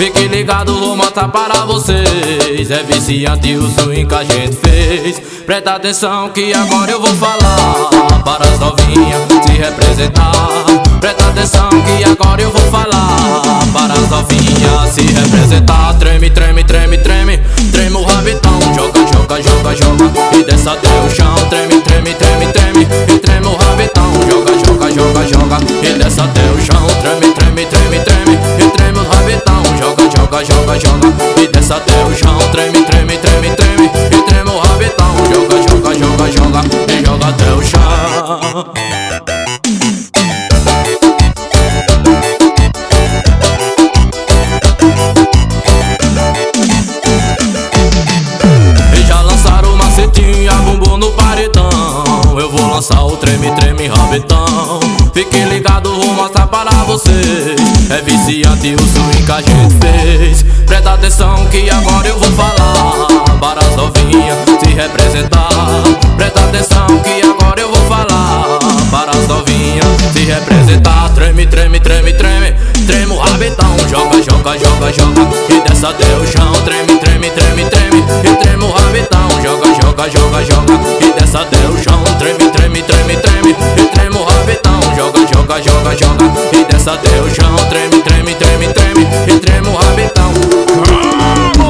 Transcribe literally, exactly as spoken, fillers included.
Fique ligado, vou mostrar para vocês. É viciante o swing que a gente fez. Presta atenção que agora eu vou falar para as novinhas se representar. Presta atenção que agora eu vou falar para as novinhas se representar. Treme, treme, treme, treme, treme o rabetão. Joga, joga, joga, joga e desce até o chão. Treme, treme, treme, treme e treme o rabetão. Joga, joga, joga, joga e desce até o chão. Treme, treme, treme, treme e treme o rabetão. Joga, joga, joga, joga e desce até o chão. Treme, treme, treme, treme e treme o rabetão. Joga, joga, joga, joga e joga até o chão. E já lançaram o macetinho, a bumbum no paredão. Eu vou lançar o treme, treme, rabetão. Fiquem ligados, vou mostrar para vocês. É viciante o swing que a gente fez. Presta atenção que agora eu vou falar para as novinhas se representar. Presta atenção que agora eu vou falar para as novinhas se representar. Treme, treme, treme, treme, treme o rabetão. Joga, joga, joga, joga e desce até o chão. Treme, treme, treme, treme e treme o rabetão. Joga, joga, joga, joga e desce até o chão. Treme, treme, treme, treme e treme o rabetão. Joga, joga, joga, joga e desce até o chão. Treme, treme, treme, treme e treme o rabetão.